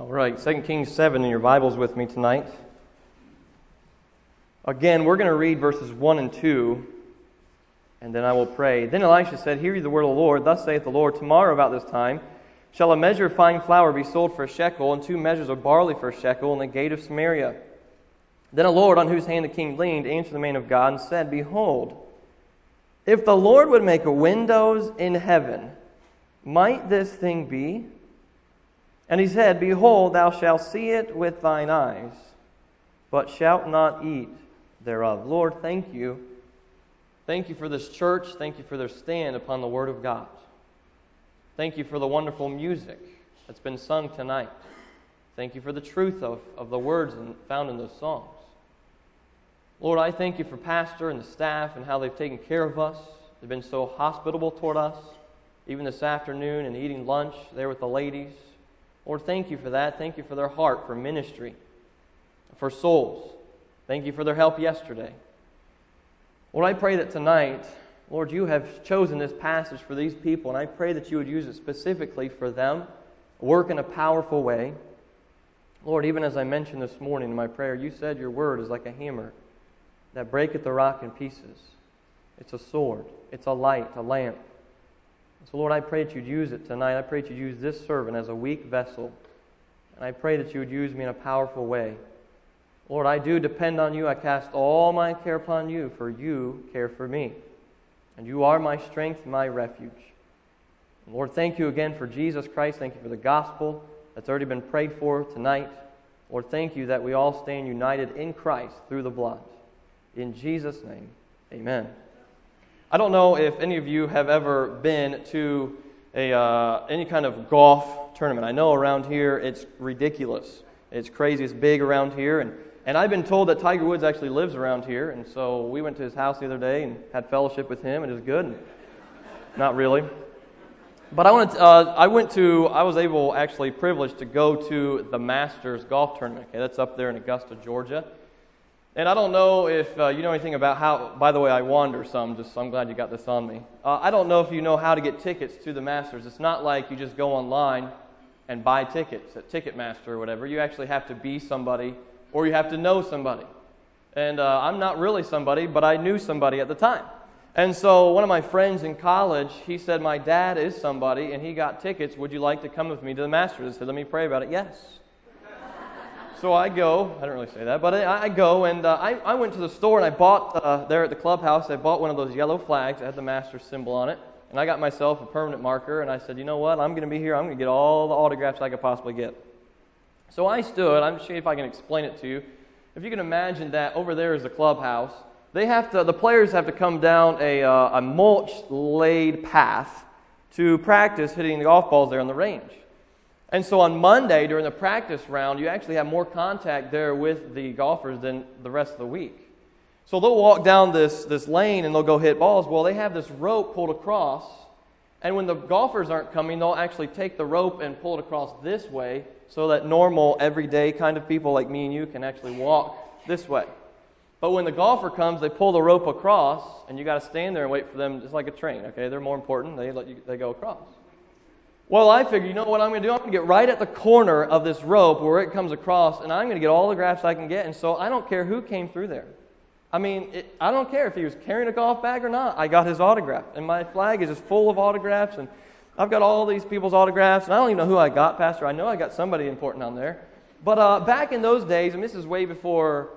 All right, 2 Kings 7 in your Bibles with me tonight. Again, we're going to read verses 1 and 2, and then I will pray. Then Elisha said, "Hear ye the word of the Lord. Thus saith the Lord, Tomorrow about this time shall a measure of fine flour be sold for a shekel, and 2 measures of barley for a shekel in the gate of Samaria." Then a Lord, on whose hand the king leaned, answered the man of God, and said, "Behold, if the Lord would make windows in heaven, might this thing be?" And he said, "Behold, thou shalt see it with thine eyes, but shalt not eat thereof." Lord, thank you. Thank you for this church. Thank you for their stand upon the Word of God. Thank you for the wonderful music that's been sung tonight. Thank you for the truth of the words found in those songs. Lord, I thank you for Pastor and the staff and how they've taken care of us. They've been so hospitable toward us, even this afternoon and eating lunch there with the ladies. Lord, thank you for that. Thank you for their heart for ministry, for souls. Thank you for their help yesterday. Lord, I pray that tonight, Lord, you have chosen this passage for these people, and I pray that you would use it specifically for them, work in a powerful way. Lord, even as I mentioned this morning in my prayer, you said your word is like a hammer that breaketh the rock in pieces. It's a sword. It's a light, a lamp. So, Lord, I pray that you'd use it tonight. I pray that you'd use this servant as a weak vessel. And I pray that you would use me in a powerful way. Lord, I do depend on you. I cast all my care upon you, for you care for me. And you are my strength, my refuge. And Lord, thank you again for Jesus Christ. Thank you for the gospel that's already been prayed for tonight. Lord, thank you that we all stand united in Christ through the blood. In Jesus' name, amen. I don't know if any of you have ever been to any kind of golf tournament. I know around here it's ridiculous. It's crazy. It's big around here. And I've been told that Tiger Woods actually lives around here. And so we went to his house the other day and had fellowship with him. It was good. Not really. But I was able, actually privileged to go to the Masters golf tournament. Okay, that's up there in Augusta, Georgia. And I don't know if you know anything about how, by the way, I wander some, so I'm glad you got this on me. I don't know if you know how to get tickets to the Masters. It's not like you just go online and buy tickets at Ticketmaster or whatever. You actually have to be somebody, or you have to know somebody. And I'm not really somebody, but I knew somebody at the time. And so one of my friends in college, he said, "My dad is somebody, and he got tickets. Would you like to come with me to the Masters?" I said, "Let me pray about it." "Yes." So I go. I don't really say that, but I go, and I went to the store, and I bought, there at the clubhouse, I bought one of those yellow flags that had the Masters symbol on it, and I got myself a permanent marker, and I said, "You know what? I'm going to be here. I'm going to get all the autographs I could possibly get." So I stood. I'm sure if I can explain it to you. If you can imagine that over there is the clubhouse. The players have to come down a mulch-laid path to practice hitting the golf balls there on the range. And so on Monday, during the practice round, you actually have more contact there with the golfers than the rest of the week. So they'll walk down this lane and they'll go hit balls. Well, they have this rope pulled across, and when the golfers aren't coming, they'll actually take the rope and pull it across this way so that normal, everyday kind of people like me and you can actually walk this way. But when the golfer comes, they pull the rope across, and you got to stand there and wait for them, just like a train. Okay, they're more important. They go across. Well, I figured, you know what I'm going to do? I'm going to get right at the corner of this rope where it comes across, and I'm going to get all the autographs I can get. And so I don't care who came through there. I mean, I don't care if he was carrying a golf bag or not. I got his autograph, and my flag is just full of autographs, and I've got all these people's autographs, and I don't even know who I got, Pastor. I know I got somebody important on there. But back in those days, and this is way before,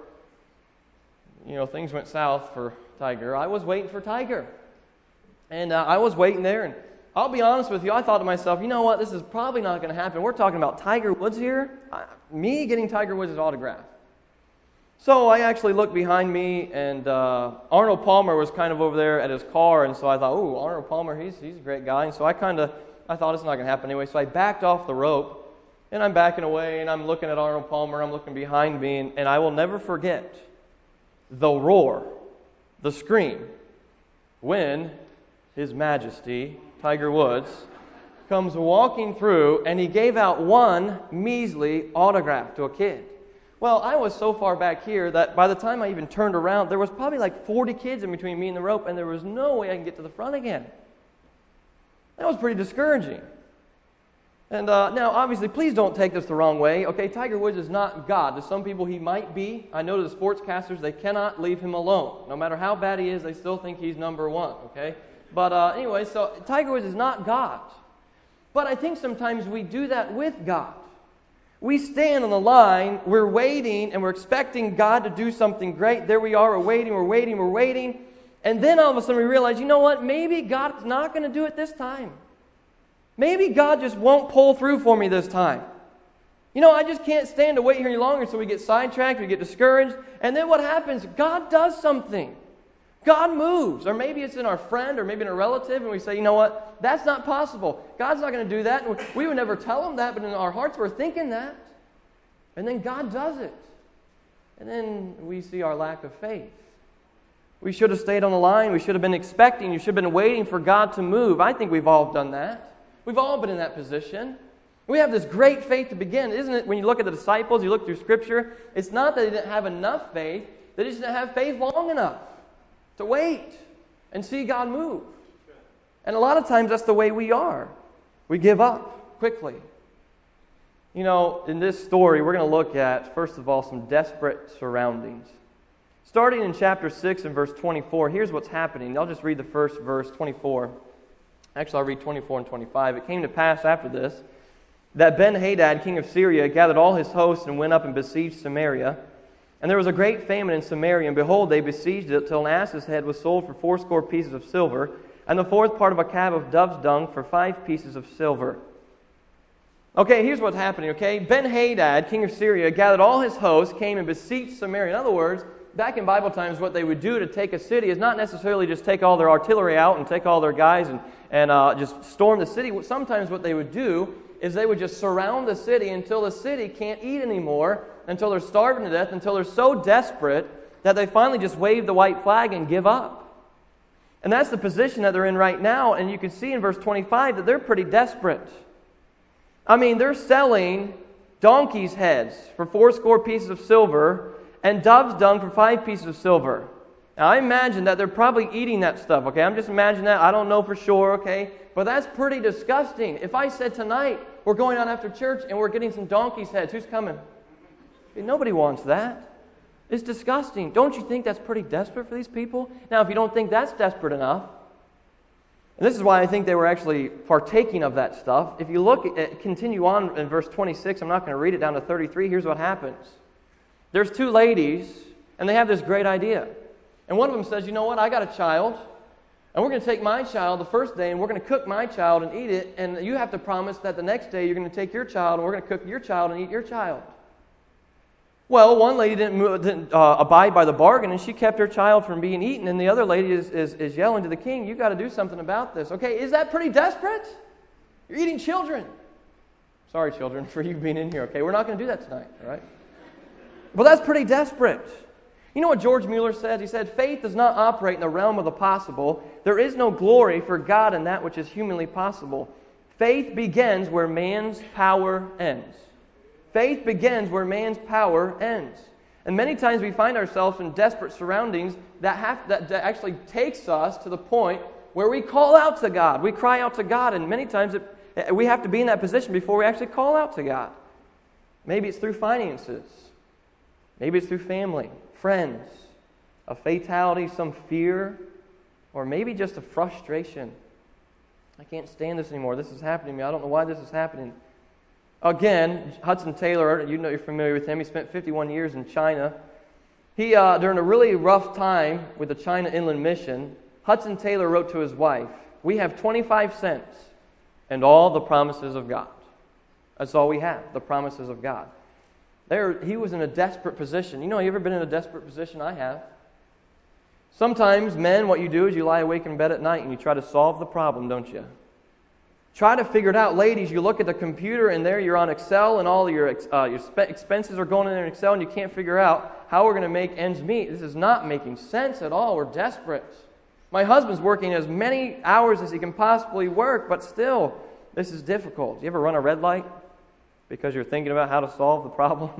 things went south for Tiger, I was waiting for Tiger. And I was waiting there, and I'll be honest with you, I thought to myself, you know what, this is probably not going to happen. We're talking about Tiger Woods here, me getting Tiger Woods' autograph. So I actually looked behind me, and Arnold Palmer was kind of over there at his car, and so I thought, oh, Arnold Palmer, he's a great guy. And so I thought it's not going to happen anyway, so I backed off the rope, and I'm backing away, and I'm looking at Arnold Palmer, I'm looking behind me, and I will never forget the roar, the scream, when His Majesty Tiger Woods comes walking through, and he gave out one measly autograph to a kid. Well, I was so far back here that by the time I even turned around, there was probably like 40 kids in between me and the rope, and there was no way I can get to the front again. That was pretty discouraging. And now, obviously, please don't take this the wrong way. Okay, Tiger Woods is not God. To some people, he might be. I know to the sportscasters, they cannot leave him alone. No matter how bad he is, they still think he's number one. Okay, but anyway, so Tiger Woods is not God. But I think sometimes we do that with God. We stand on the line, we're waiting, and we're expecting God to do something great. There we are, we're waiting. And then all of a sudden we realize, you know what? Maybe God's not going to do it this time. Maybe God just won't pull through for me this time. You know, I just can't stand to wait here any longer, so we get sidetracked, we get discouraged, and then what happens? God does something. God moves. Or maybe it's in our friend or maybe in a relative, and we say, you know what? That's not possible. God's not going to do that. And we would never tell them that, but in our hearts we're thinking that. And then God does it. And then we see our lack of faith. We should have stayed on the line. We should have been expecting. You should have been waiting for God to move. I think we've all done that. We've all been in that position. We have this great faith to begin. Isn't it, when you look at the disciples, you look through Scripture, it's not that they didn't have enough faith, they just didn't have faith long enough to wait and see God move. And a lot of times that's the way we are. We give up quickly. You know, in this story, we're going to look at, first of all, some desperate surroundings. Starting in chapter 6 and verse 24, here's what's happening. I'll just read the first verse, 24. Actually, I'll read 24 and 25. It came to pass after this that Ben-Hadad, king of Syria, gathered all his hosts and went up and besieged Samaria. And there was a great famine in Samaria, and behold, they besieged it till an ass's head was sold for 80 pieces of silver, and the fourth part of a cab of dove's dung for 5 pieces of silver. Okay, here's what's happening, okay? Ben-Hadad, king of Syria, gathered all his hosts, came and besieged Samaria. In other words, back in Bible times, what they would do to take a city is not necessarily just take all their artillery out and take all their guys and just storm the city. Sometimes what they would do is they would just surround the city until the city can't eat anymore, until they're starving to death, until they're so desperate that they finally just wave the white flag and give up. And that's the position that they're in right now, and you can see in verse 25 that they're pretty desperate. I mean, they're selling donkeys' heads for 80 pieces of silver and dove's dung for 5 pieces of silver. Now, I imagine that they're probably eating that stuff, okay? I'm just imagining that. I don't know for sure, okay? But that's pretty disgusting. If I said tonight, we're going out after church and we're getting some donkey's heads, who's coming? Nobody wants that. It's disgusting. Don't you think that's pretty desperate for these people? Now, if you don't think that's desperate enough, and this is why I think they were actually partaking of that stuff. If you look at, continue on in verse 26, I'm not going to read it down to 33, here's what happens. There's 2 ladies, and they have this great idea. And one of them says, you know what, I got a child, and we're going to take my child the first day, and we're going to cook my child and eat it, and you have to promise that the next day you're going to take your child, and we're going to cook your child and eat your child. Well, one lady didn't abide by the bargain, and she kept her child from being eaten, and the other lady is yelling to the king, you've got to do something about this. Okay, is that pretty desperate? You're eating children. Sorry, children, for you being in here, okay? We're not going to do that tonight, all right? Well, that's pretty desperate. You know what George Mueller said? He said, faith does not operate in the realm of the possible. There is no glory for God in that which is humanly possible. Faith begins where man's power ends. Faith begins where man's power ends. And many times we find ourselves in desperate surroundings that actually takes us to the point where we call out to God. We cry out to God, and many times we have to be in that position before we actually call out to God. Maybe it's through finances. Maybe it's through family, friends, a fatality, some fear, or maybe just a frustration. I can't stand this anymore. This is happening to me. I don't know why this is happening. Again, Hudson Taylor, you know, you're familiar with him. He spent 51 years in China. He, during a really rough time with the China Inland Mission, Hudson Taylor wrote to his wife, we have 25 cents and all the promises of God. That's all we have, the promises of God. He was in a desperate position. You know, you ever been in a desperate position? I have. Sometimes, men, what you do is you lie awake in bed at night and you try to solve the problem, don't you? Try to figure it out. Ladies, you look at the computer and there you're on Excel and all your expenses are going in there in Excel and you can't figure out how we're going to make ends meet. This is not making sense at all. We're desperate. My husband's working as many hours as he can possibly work, but still, this is difficult. You ever run a red light because you're thinking about how to solve the problem?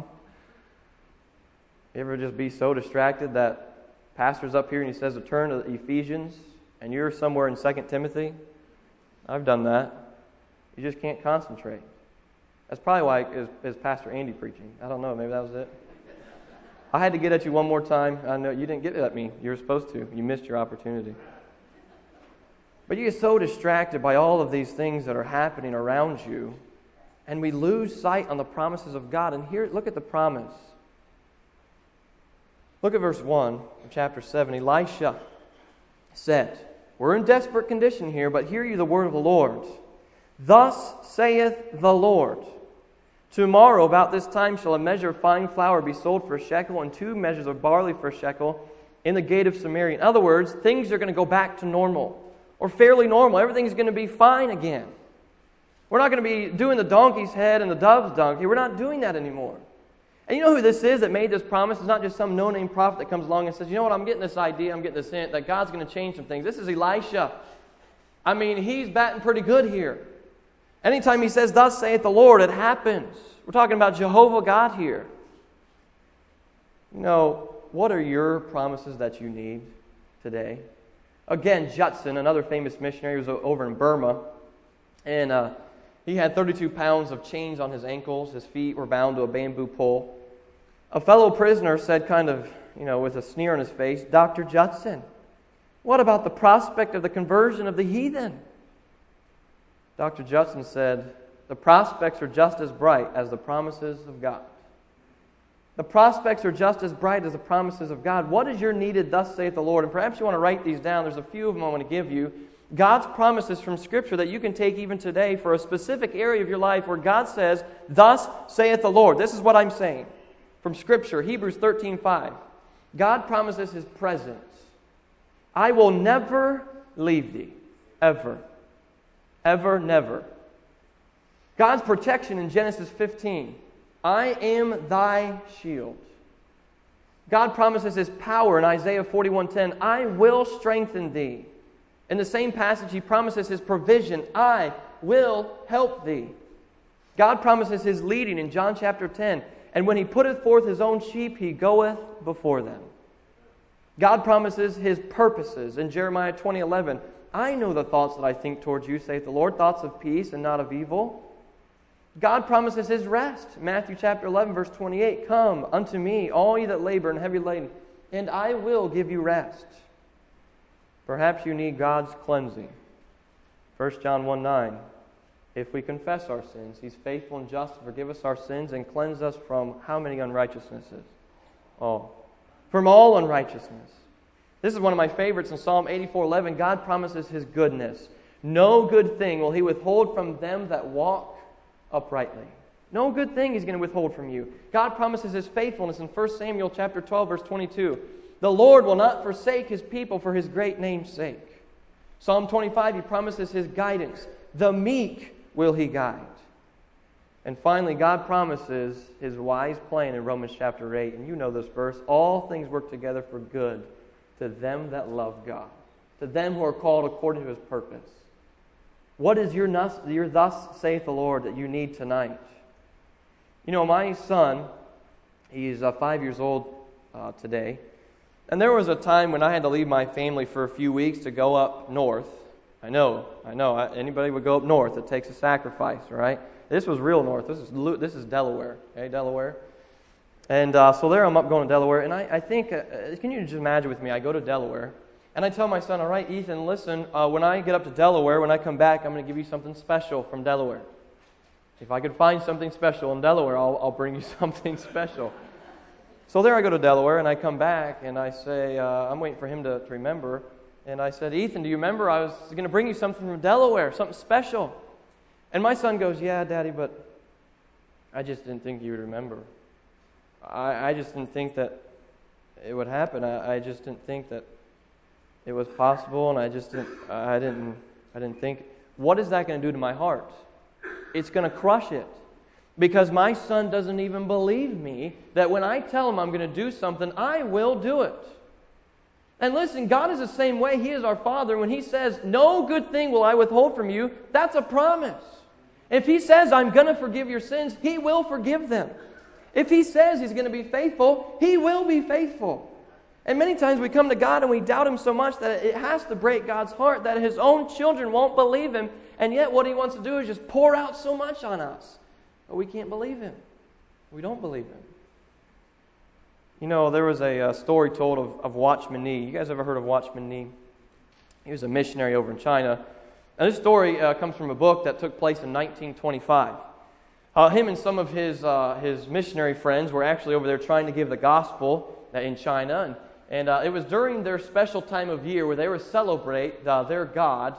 You ever just be so distracted that pastor's up here and he says to turn to Ephesians and you're somewhere in 2 Timothy? I've done that. You just can't concentrate. That's probably why is Pastor Andy preaching. I don't know. Maybe that was it. I had to get at you one more time. I know you didn't get at me. You were supposed to. You missed your opportunity. But you get so distracted by all of these things that are happening around you, and we lose sight on the promises of God. And here, look at the promise. Look at verse 1 of chapter 7. Elisha said, we're in desperate condition here, but hear you the word of the Lord. Thus saith the Lord, tomorrow about this time shall a measure of fine flour be sold for a shekel, and 2 measures of barley for a shekel in the gate of Samaria. In other words, things are going to go back to normal, or fairly normal. Everything's going to be fine again. We're not going to be doing the donkey's head and the dove's donkey. We're not doing that anymore. And you know who this is that made this promise? It's not just some no-name prophet that comes along and says, you know what, I'm getting this idea, I'm getting this hint that God's going to change some things. This is Elisha. I mean, he's batting pretty good here. Anytime he says, thus saith the Lord, it happens. We're talking about Jehovah God here. You know, what are your promises that you need today? Again, Judson, another famous missionary, was over in Burma, and he had 32 pounds of chains on his ankles. His feet were bound to a bamboo pole. A fellow prisoner said, kind of, with a sneer on his face, Dr. Judson, what about the prospect of the conversion of the heathen? Dr. Judson said, the prospects are just as bright as the promises of God. The prospects are just as bright as the promises of God. What is your needed, thus saith the Lord? And perhaps you want to write these down. There's a few of them I want to give you. God's promises from Scripture that you can take even today for a specific area of your life where God says, thus saith the Lord. This is what I'm saying from Scripture, Hebrews 13:5. God promises His presence. I will never leave thee, ever. Ever, never. God's protection in Genesis 15. I am thy shield. God promises His power in Isaiah 41:10. I will strengthen thee. In the same passage, He promises His provision. I will help thee. God promises His leading in John chapter 10. And when He putteth forth His own sheep, He goeth before them. God promises His purposes in Jeremiah 20:11. I know the thoughts that I think towards you, saith the Lord, thoughts of peace and not of evil. God promises His rest. Matthew chapter 11, verse 28. Come unto me, all ye that labor and heavy laden, and I will give you rest. Perhaps you need God's cleansing. 1 John 1:9. If we confess our sins, He's faithful and just to forgive us our sins and cleanse us from how many unrighteousnesses? All. From all unrighteousness. This is one of my favorites in Psalm 84:11. God promises His goodness. No good thing will He withhold from them that walk uprightly. No good thing He's going to withhold from you. God promises His faithfulness in 1 Samuel chapter 12, verse 22. The Lord will not forsake His people for His great name's sake. Psalm 25, He promises His guidance. The meek will He guide. And finally, God promises His wise plan in Romans chapter 8. And you know this verse. All things work together for good to them that love God, to them who are called according to His purpose. What is your thus saith the Lord that you need tonight? You know, my son, he's 5 years old today, and there was a time when I had to leave my family for a few weeks to go up north. I know. Anybody would go up north. It takes a sacrifice, right? This was real north. This is Delaware. Okay, Delaware. And so there I'm up going to Delaware, and I think, can you just imagine with me, I go to Delaware, and I tell my son, all right, Ethan, listen, when I get up to Delaware, when I come back, I'm going to give you something special from Delaware. If I could find something special in Delaware, I'll bring you something special. So there I go to Delaware, and I come back, and I say, I'm waiting for him to remember, and I said, Ethan, do you remember I was going to bring you something from Delaware, something special? And my son goes, yeah, Daddy, but I just didn't think you would remember. I just didn't think that it would happen. I just didn't think that it was possible, and I didn't think. What is that going to do to my heart? It's going to crush it. Because my son doesn't even believe me that when I tell him I'm going to do something, I will do it. And listen, God is the same way. He is our Father. When He says, no good thing will I withhold from you, that's a promise. If He says, I'm going to forgive your sins, He will forgive them. If He says He's going to be faithful, He will be faithful. And many times we come to God and we doubt Him so much that it has to break God's heart that His own children won't believe Him. And yet what He wants to do is just pour out so much on us. but we can't believe him. We don't believe him. You know, there was a story told of Watchman Nee. You guys ever heard of Watchman Nee? He was a missionary over in China. And this story comes from a book that took place in 1925. Him and some of his missionary friends were actually over there trying to give the gospel in China. And it was during their special time of year where they would celebrate their God.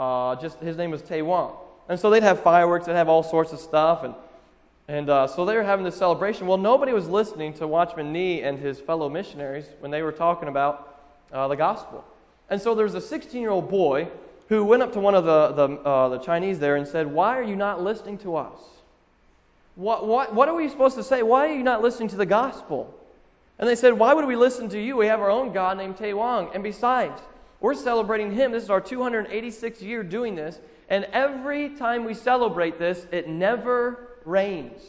His name was Tai Wang. And so they'd have fireworks, they'd have all sorts of stuff. And so they were having this celebration. Well, nobody was listening to Watchman Nee and his fellow missionaries when they were talking about the gospel. And so there was a 16-year-old boy who went up to one of the Chinese there and said, "Why are you not listening to us? What are we supposed to say? Why are you not listening to the gospel?" And they said, "Why would we listen to you? We have our own God named Tai Wang. And besides, we're celebrating him. This is our 286th year doing this. And every time we celebrate this, it never rains."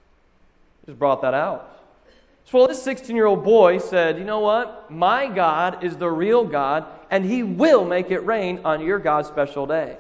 Just brought that out. So this 16-year-old boy said, "You know what? My God is the real God, and he will make it rain on your God's special day."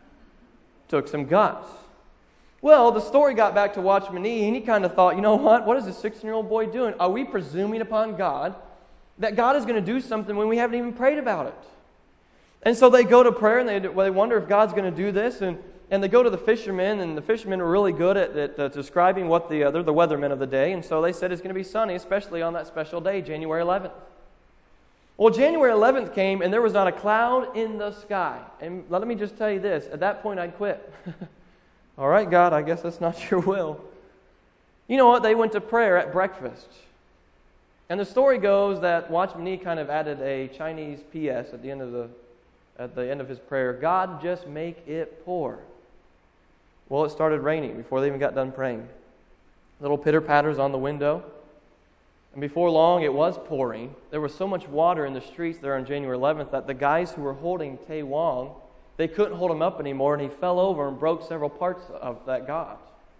Took some guts. Well, the story got back to Watchman Nee, and he kind of thought, you know what is this 16-year-old boy doing? Are we presuming upon God that God is going to do something when we haven't even prayed about it? And so they go to prayer, and they wonder if God's going to do this, and they go to the fishermen, and the fishermen are really good at describing what they're the weathermen of the day, and so they said it's going to be sunny, especially on that special day, January 11th. Well, January 11th came, and there was not a cloud in the sky. And let me just tell you this, at that point I'd quit. All right, God, I guess that's not your will. You know what? They went to prayer at breakfast. And the story goes that Watchman Nee kind of added a Chinese PS at the end of his prayer. "God, just make it pour." Well, it started raining before they even got done praying. Little pitter-patters on the window. And before long, it was pouring. There was so much water in the streets there on January 11th that the guys who were holding Tai Wang, they couldn't hold him up anymore, and he fell over and broke several parts of that God.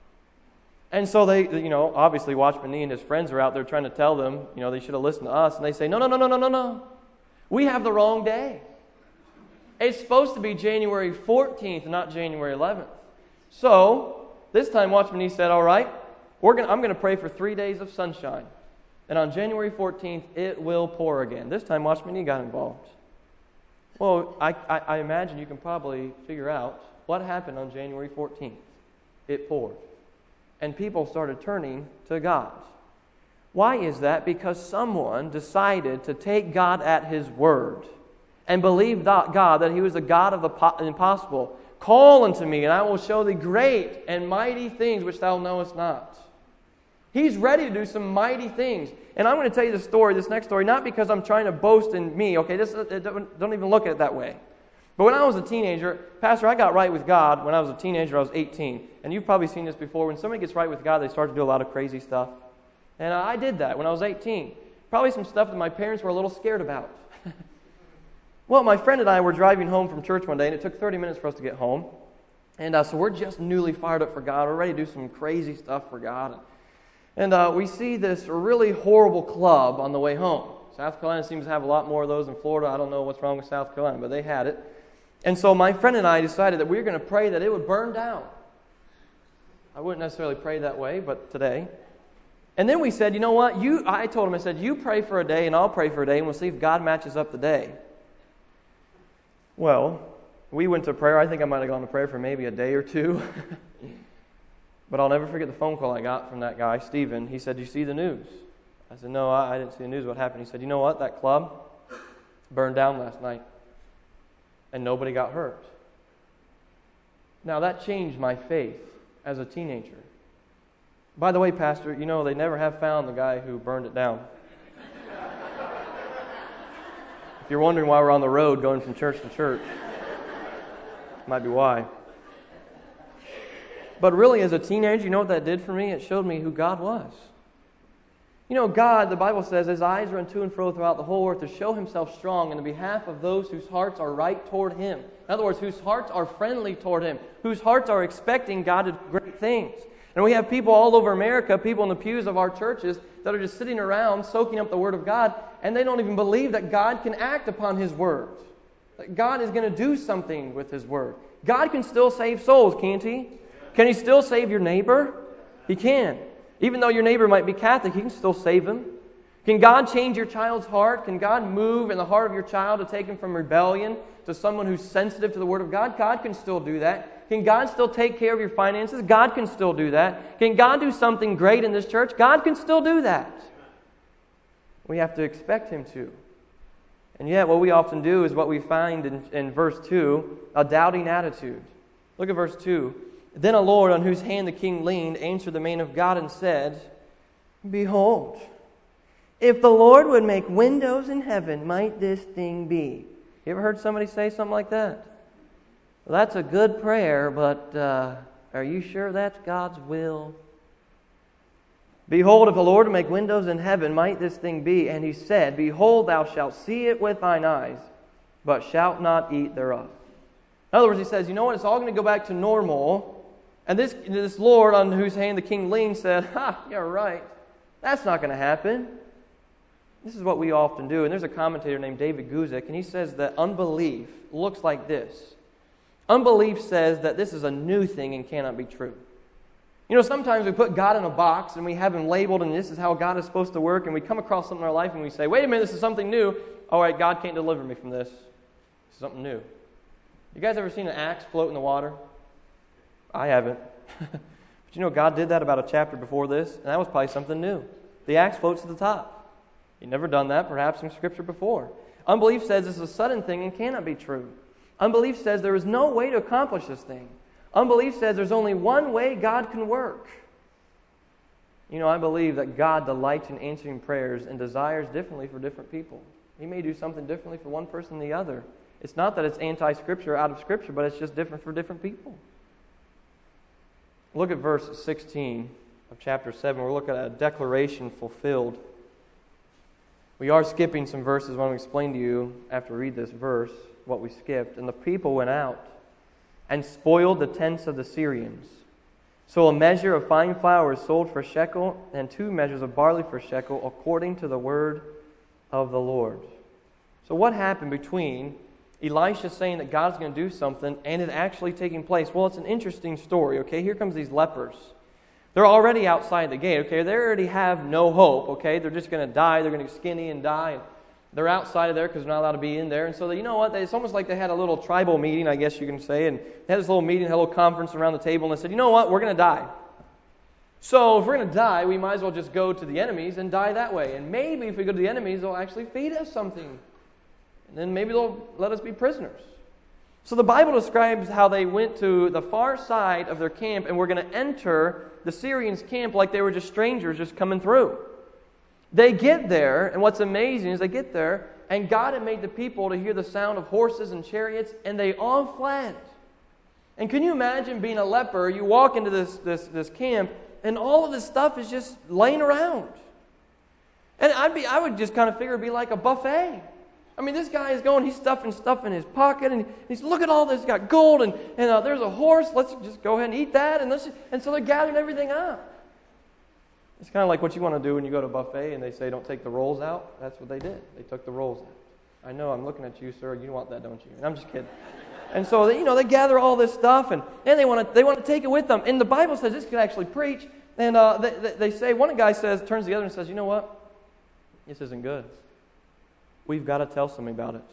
And so they, obviously Watchman Nee and his friends are out there trying to tell them, they should have listened to us. And they say, no. We have the wrong day. It's supposed to be January 14th, not January 11th. So, this time Watchman Nee said, all right, I'm going to pray for 3 days of sunshine. And on January 14th, it will pour again. This time Watchman Nee got involved. Well, I imagine you can probably figure out what happened on January 14th. It poured. And people started turning to God. Why is that? Because someone decided to take God at His word and believe God that He was the God of the impossible. "Call unto me, and I will show thee great and mighty things which thou knowest not." He's ready to do some mighty things. And I'm going to tell you this next story, not because I'm trying to boast in me, okay? Don't even look at it that way. But when I was a teenager, Pastor, I got right with God when I was a teenager. I was 18. And you've probably seen this before. When somebody gets right with God, they start to do a lot of crazy stuff. And I did that when I was 18. Probably some stuff that my parents were a little scared about. Well, my friend and I were driving home from church one day, and it took 30 minutes for us to get home. And so we're just newly fired up for God. We're ready to do some crazy stuff for God. And we see this really horrible club on the way home. South Carolina seems to have a lot more of those than Florida. I don't know what's wrong with South Carolina, but they had it. And so my friend and I decided that we were going to pray that it would burn down. I wouldn't necessarily pray that way, but today. And then we said, you know what? I told him, I said, you pray for a day and I'll pray for a day, and we'll see if God matches up the day. Well, we went to prayer. I think I might have gone to prayer for maybe a day or two. But I'll never forget the phone call I got from that guy, Stephen. He said, "Did you see the news?" I said, "No, I didn't see the news. What happened?" He said, "You know what? That club burned down last night, and nobody got hurt." Now, that changed my faith as a teenager. By the way, Pastor, they never have found the guy who burned it down. If you're wondering why we're on the road going from church to church, might be why. But really, as a teenager, you know what that did for me? It showed me who God was. God, the Bible says, His eyes run to and fro throughout the whole earth to show Himself strong in the behalf of those whose hearts are right toward Him. In other words, whose hearts are friendly toward Him, whose hearts are expecting God to do great things. And we have people all over America, people in the pews of our churches, that are just sitting around soaking up the Word of God, and they don't even believe that God can act upon His Word. That God is going to do something with His Word. God can still save souls, can't He? Can He still save your neighbor? He can. Even though your neighbor might be Catholic, He can still save him. Can God change your child's heart? Can God move in the heart of your child to take him from rebellion to someone who's sensitive to the Word of God? God can still do that. Can God still take care of your finances? God can still do that. Can God do something great in this church? God can still do that. We have to expect Him to. And yet what we often do is what we find in verse 2, a doubting attitude. Look at verse 2. Then a Lord on whose hand the king leaned answered the man of God and said, Behold, if the Lord would make windows in heaven, might this thing be? You ever heard somebody say something like that? Well, that's a good prayer, but are you sure that's God's will? Behold, if the Lord would make windows in heaven, might this thing be? And he said, Behold, thou shalt see it with thine eyes, but shalt not eat thereof. In other words, he says, you know what? It's all going to go back to normal. And this Lord on whose hand the king leaned said, you're right. That's not going to happen. This is what we often do. And there's a commentator named David Guzik, and he says that unbelief looks like this. Unbelief says that this is a new thing and cannot be true. You know, sometimes we put God in a box and we have Him labeled and this is how God is supposed to work, and we come across something in our life and we say, wait a minute, this is something new. All right, God can't deliver me from this. This is something new. You guys ever seen an axe float in the water? I haven't. But you know, God did that about a chapter before this, and that was probably something new. The axe floats to the top. You've never done that, perhaps in Scripture before. Unbelief says this is a sudden thing and cannot be true. Unbelief says there is no way to accomplish this thing. Unbelief says there's only one way God can work. You know, I believe that God delights in answering prayers and desires differently for different people. He may do something differently for one person than the other. It's not that it's anti-Scripture or out of Scripture, but it's just different for different people. Look at verse 16 of chapter 7. We're looking at a declaration fulfilled. We are skipping some verses. I want to explain to you, after we read this verse, what we skipped. And the people went out and spoiled the tents of the Syrians. So a measure of fine flour is sold for a shekel, and 2 measures of barley for a shekel, according to the word of the Lord. So what happened between Elisha saying that God's going to do something and it actually taking place? Well, it's an interesting story, okay? Here comes these lepers. They're already outside the gate, okay? They already have no hope, okay? They're just going to die. They're going to get skinny and die. And they're outside of there because they're not allowed to be in there. And so, you know what? It's almost like they had a little tribal meeting, I guess you can say. And they had this little meeting, a little conference around the table. And they said, you know what? We're going to die. So if we're going to die, we might as well just go to the enemies and die that way. And maybe if we go to the enemies, they'll actually feed us something. And then maybe they'll let us be prisoners. So the Bible describes how they went to the far side of their camp and were going to enter the Syrians' camp like they were just strangers just coming through. They get there, and what's amazing is they get there, and God had made the people to hear the sound of horses and chariots, and they all fled. And can you imagine being a leper? You walk into this camp, and all of this stuff is just laying around. And I would just kind of figure it'd be like a buffet. I mean, this guy is going, he's stuffing stuff in his pocket, and he's, look at all this, he's got gold, and there's a horse, let's just go ahead and eat that, and so they're gathering everything up. It's kind of like what you want to do when you go to a buffet, and they say don't take the rolls out. That's what they did. They took the rolls out. I know, I'm looking at you, sir, you want that, don't you? And I'm just kidding. And so, they gather all this stuff, and they want to take it with them. And the Bible says this could actually preach, and they say, one guy turns to the other and says, you know what? This isn't good. We've got to tell somebody about it.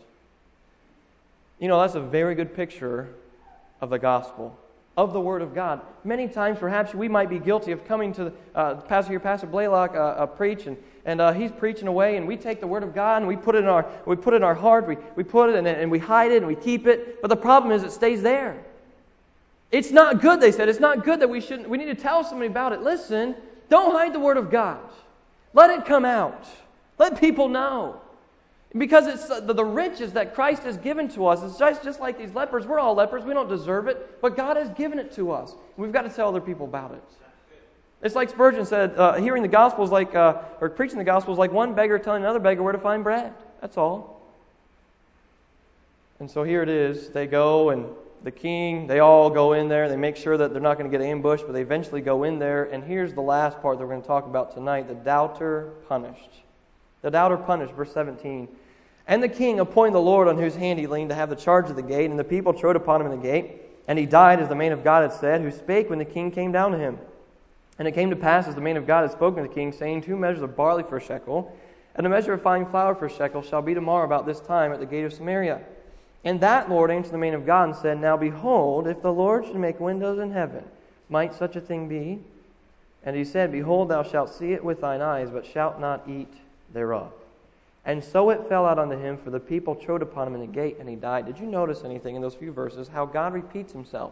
That's a very good picture of the gospel, of the Word of God. Many times, perhaps, we might be guilty of coming to Pastor Blaylock preach, and he's preaching away, and we take the Word of God and we put it in our heart, we put it and we hide it and we keep it. But the problem is, it stays there. It's not good. They said it's not good that we need to tell somebody about it. Listen, don't hide the Word of God. Let it come out. Let people know. Because it's the riches that Christ has given to us. It's just like these lepers. We're all lepers. We don't deserve it. But God has given it to us. We've got to tell other people about it. It's like Spurgeon said, hearing the gospel is like, or preaching the gospel is like one beggar telling another beggar where to find bread. That's all. And so here it is. They go, and the king, they all go in there. They make sure that they're not going to get ambushed, but they eventually go in there. And here's the last part that we're going to talk about tonight, the doubter punished. The doubter punished, verse 17. And the king appointed the Lord on whose hand he leaned to have the charge of the gate, and the people trode upon him in the gate. And he died, as the man of God had said, who spake when the king came down to him. And it came to pass, as the man of God had spoken to the king, saying, 2 measures of barley for a shekel, and a measure of fine flour for a shekel shall be tomorrow about this time at the gate of Samaria. And that Lord answered the man of God and said, Now behold, if the Lord should make windows in heaven, might such a thing be? And he said, Behold, thou shalt see it with thine eyes, but shalt not eat thereof. And so it fell out unto him, for the people trode upon him in the gate, and he died. Did you notice anything in those few verses, how God repeats himself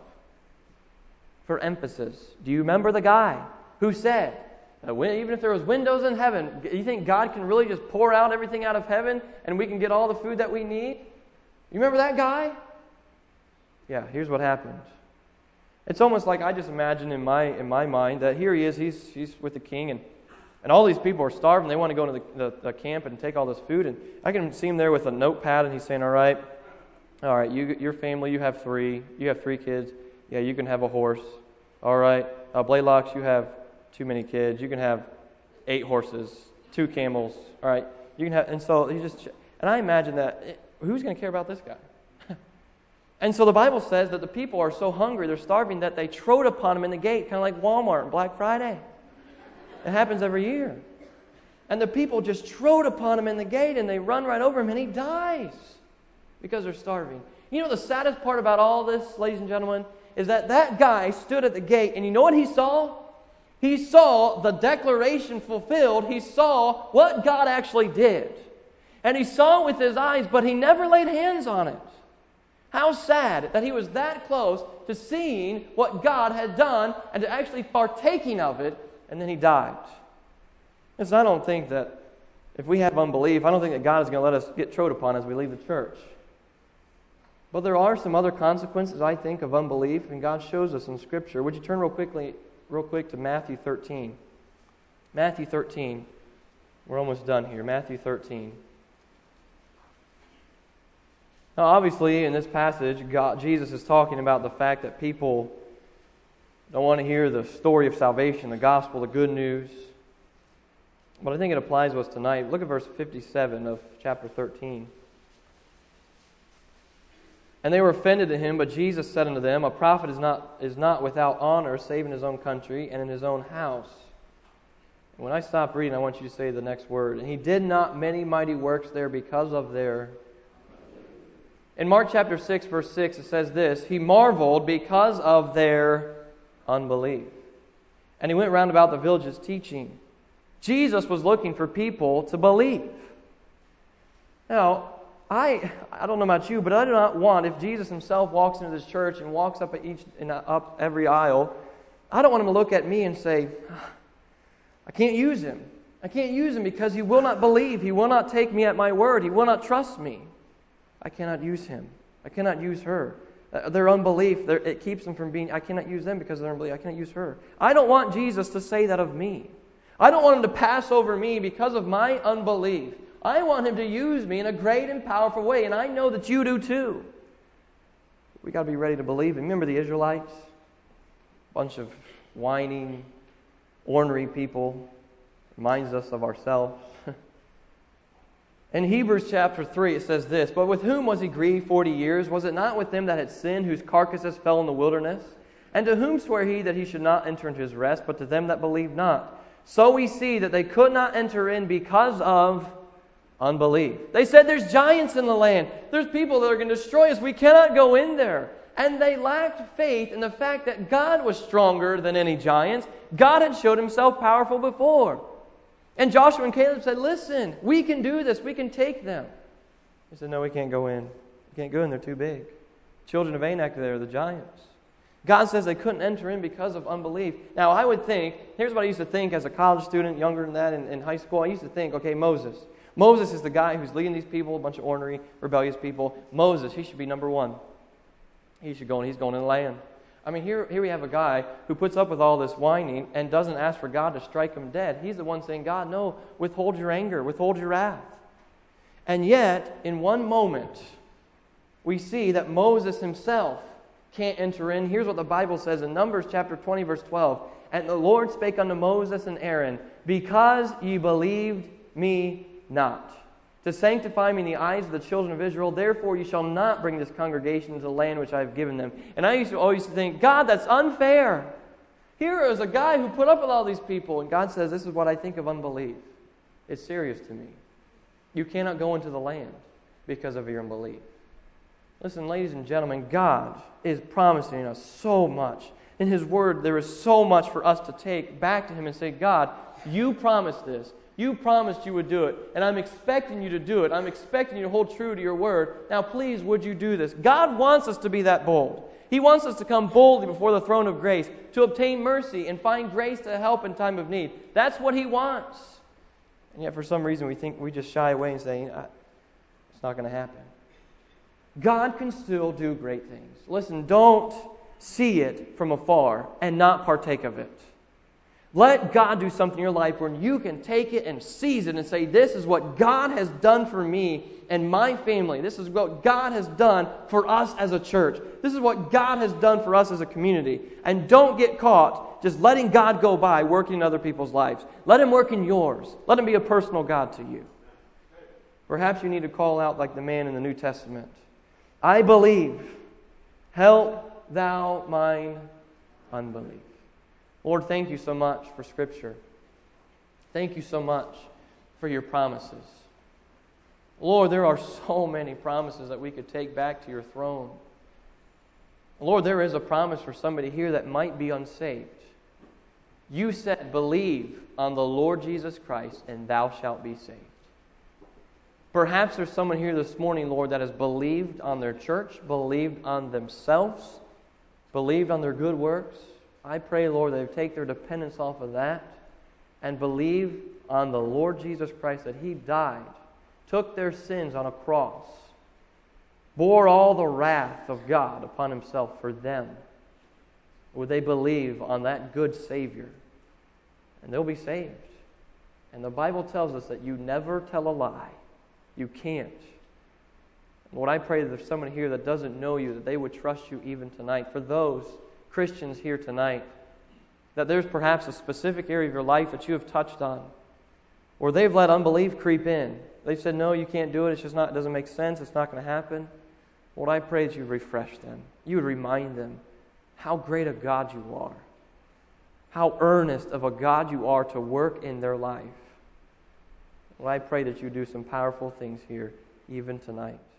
for emphasis? Do you remember the guy who said, even if there was windows in heaven, you think God can really just pour out everything out of heaven and we can get all the food that we need? You remember that guy? Yeah, here's what happened. It's almost like I just imagine in my mind that here he is, he's with the king, and all these people are starving. They want to go to the camp and take all this food. And I can see him there with a notepad, and he's saying, all right, your family, you have 3 kids. Yeah, you can have a horse. All right, Blaylocks, you have too many kids. You can have 8 horses, 2 camels. All right, you can have, and so and I imagine that, who's going to care about this guy? And so the Bible says that the people are so hungry, they're starving, that they trode upon him in the gate, kind of like Walmart and Black Friday. It happens every year. And the people just trode upon him in the gate, and they run right over him, and he dies because they're starving. You know the saddest part about all this, ladies and gentlemen, is that guy stood at the gate, and you know what he saw? He saw the declaration fulfilled. He saw what God actually did. And he saw it with his eyes, but he never laid hands on it. How sad that he was that close to seeing what God had done and to actually partaking of it, and then he died. And so I don't think that if we have unbelief, I don't think that God is going to let us get trode upon as we leave the church. But there are some other consequences, I think, of unbelief, and God shows us in Scripture. Would you turn real quick to Matthew 13. Matthew 13. We're almost done here. Matthew 13. Now, obviously, in this passage, Jesus is talking about the fact that people don't want to hear the story of salvation, the gospel, the good news. But I think it applies to us tonight. Look at verse 57 of chapter 13. And they were offended at him, but Jesus said unto them, A prophet is not without honor, save in his own country and in his own house. And when I stop reading, I want you to say the next word. And he did not many mighty works there because of their... In Mark chapter 6, verse 6, it says this, He marveled because of their unbelief. And he went round about the villages teaching. Jesus was looking for people to believe. Now, I don't know about you, but I do not want, if Jesus himself walks into this church and walks up up every aisle, I don't want him to look at me and say, I can't use him. I can't use him because he will not believe. He will not take me at my word. He will not trust me. I cannot use him. I cannot use her. Their unbelief, it keeps them from being, I cannot use them because of their unbelief. I cannot use her. I don't want Jesus to say that of me. I don't want him to pass over me because of my unbelief. I want him to use me in a great and powerful way, and I know that you do too. We got to be ready to believe. And remember the Israelites? A bunch of whining, ornery people. Reminds us of ourselves. In Hebrews chapter 3 it says this, But with whom was he grieved 40 years? Was it not with them that had sinned, whose carcasses fell in the wilderness? And to whom sware he that he should not enter into his rest, but to them that believed not? So we see that they could not enter in because of unbelief. They said, there's giants in the land. There's people that are going to destroy us. We cannot go in there. And they lacked faith in the fact that God was stronger than any giants. God had showed himself powerful before. And Joshua and Caleb said, listen, we can do this. We can take them. He said, no, we can't go in. We can't go in. They're too big. Children of Anak, they're the giants. God says they couldn't enter in because of unbelief. Now, I would think, here's what I used to think as a college student, younger than that, in high school. I used to think, okay, Moses. Moses is the guy who's leading these people, a bunch of ornery, rebellious people. Moses, he should be number one. He's going in the land. I mean, here we have a guy who puts up with all this whining and doesn't ask for God to strike him dead. He's the one saying, God, no, withhold your anger, withhold your wrath. And yet, in one moment, we see that Moses himself can't enter in. Here's what the Bible says in Numbers chapter 20, verse 12. And the Lord spake unto Moses and Aaron, Because ye believed me not, to sanctify me in the eyes of the children of Israel, therefore you shall not bring this congregation into the land which I have given them. And I used to always think, God, that's unfair. Here is a guy who put up with all these people, and God says, this is what I think of unbelief. It's serious to me. You cannot go into the land because of your unbelief. Listen, ladies and gentlemen, God is promising us so much. In His Word, there is so much for us to take back to Him and say, God, you promised this. You promised you would do it, and I'm expecting you to do it. I'm expecting you to hold true to your word. Now, please, would you do this? God wants us to be that bold. He wants us to come boldly before the throne of grace to obtain mercy and find grace to help in time of need. That's what He wants. And yet, for some reason, we just shy away and say, it's not going to happen. God can still do great things. Listen, don't see it from afar and not partake of it. Let God do something in your life where you can take it and seize it and say, this is what God has done for me and my family. This is what God has done for us as a church. This is what God has done for us as a community. And don't get caught just letting God go by working in other people's lives. Let Him work in yours. Let Him be a personal God to you. Perhaps you need to call out like the man in the New Testament. I believe. Help thou mine unbelief. Lord, thank you so much for Scripture. Thank you so much for your promises. Lord, there are so many promises that we could take back to your throne. Lord, there is a promise for somebody here that might be unsaved. You said, believe on the Lord Jesus Christ, and thou shalt be saved. Perhaps there's someone here this morning, Lord, that has believed on their church, believed on themselves, believed on their good works. I pray, Lord, they take their dependence off of that and believe on the Lord Jesus Christ, that He died, took their sins on a cross, bore all the wrath of God upon Himself for them. Would they believe on that good Savior? And they'll be saved. And the Bible tells us that you never tell a lie. You can't. Lord, I pray that there's someone here that doesn't know you, that they would trust you even tonight. For those Christians here tonight, that there's perhaps a specific area of your life that you have touched on, or they've let unbelief creep in. They've said, no, you can't do it. It's just not, it doesn't make sense. It's not going to happen. Lord, I pray that you refresh them. You would remind them how great a God you are, how earnest of a God you are to work in their life. Lord, I pray that you do some powerful things here even tonight.